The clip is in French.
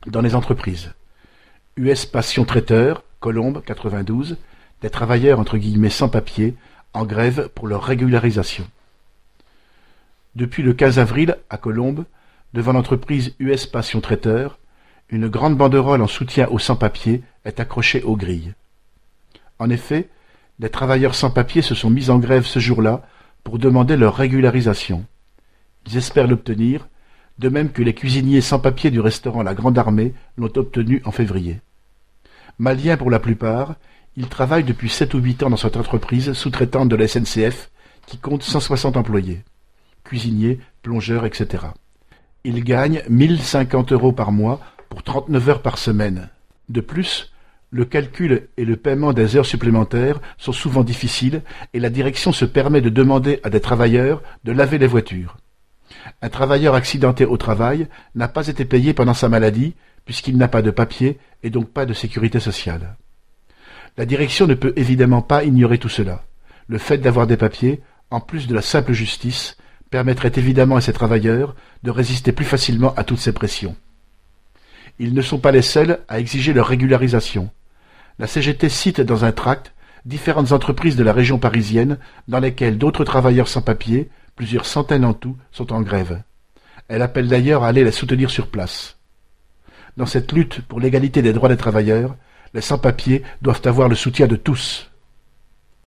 dans les entreprises. US Passion Traiteur, Colombes, 92, des travailleurs entre guillemets sans papier, en grève pour leur régularisation. Depuis le 15 avril, à Colombes, devant l'entreprise US Passion Traiteur, une grande banderole en soutien aux sans-papiers est accrochée aux grilles. En effet, des travailleurs sans-papiers se sont mis en grève ce jour-là pour demander leur régularisation. Ils espèrent l'obtenir, de même que les cuisiniers sans-papiers du restaurant La Grande Armée l'ont obtenu en février. Maliens pour la plupart, ils travaillent depuis 7 ou 8 ans dans cette entreprise sous-traitante de la SNCF qui compte 160 employés, cuisiniers, plongeurs, etc. Ils gagnent 1050 € par mois pour 39 heures par semaine. De plus, le calcul et le paiement des heures supplémentaires sont souvent difficiles et la direction se permet de demander à des travailleurs de laver les voitures. Un travailleur accidenté au travail n'a pas été payé pendant sa maladie puisqu'il n'a pas de papier et donc pas de sécurité sociale. La direction ne peut évidemment pas ignorer tout cela. Le fait d'avoir des papiers, en plus de la simple justice, permettrait évidemment à ces travailleurs de résister plus facilement à toutes ces pressions. Ils ne sont pas les seuls à exiger leur régularisation. La CGT cite dans un tract différentes entreprises de la région parisienne dans lesquelles d'autres travailleurs sans papier, plusieurs centaines en tout, sont en grève. Elle appelle d'ailleurs à aller les soutenir sur place. Dans cette lutte pour l'égalité des droits des travailleurs, les sans-papiers doivent avoir le soutien de tous.